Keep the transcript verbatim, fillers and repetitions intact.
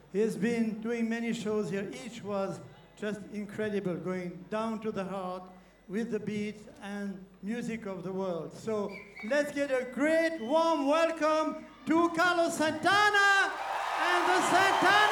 He has been doing many shows here. Each was just incredible, going down to the heart with the beats and music of the world. So let's get a great warm welcome to Carlos Santana and the Santana